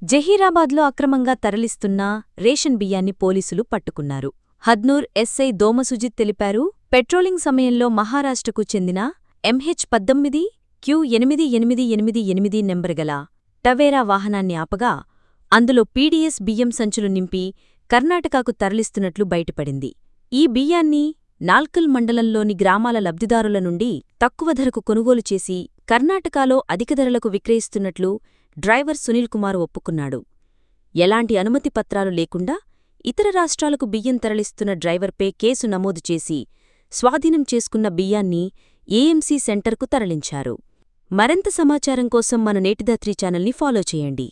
జహీరాబాద్లో అక్రమంగా తరలిస్తున్న రేషన్ బియ్యాన్ని పోలీసులు పట్టుకున్నారు. హద్నూర్ ఎస్ఐ దోమసుజిత్ తెలిపారు. పెట్రోలింగ్ సమయంలో మహారాష్ట్రకు చెందిన MH-19 Q8888 నెంబరుగల టవేరా వాహనాన్ని ఆపగా అందులో పీడీఎస్ బియ్యం సంచులు నింపి కర్ణాటకకు తరలిస్తున్నట్లు బయటపడింది. ఈ బియ్యాన్ని నాల్కల్ మండలంలోని గ్రామాల లబ్ధిదారుల నుండి తక్కువ ధరకు కొనుగోలు చేసి కర్ణాటకలో అధిక ధరలకు విక్రయిస్తున్నట్లు డ్రైవర్ సునీల్ కుమార్ ఒప్పుకున్నాడు. ఎలాంటి అనుమతి పత్రాలు లేకుండా ఇతర రాష్ట్రాలకు బియ్యం తరలిస్తున్న డ్రైవర్పై కేసు నమోదు చేసి స్వాధీనం చేసుకున్న బియ్యాన్ని ఏఎంసీ సెంటర్కు తరలించారు. మరింత సమాచారం కోసం మన నేటిదా3 ఛానల్ని ఫాలో చేయండి.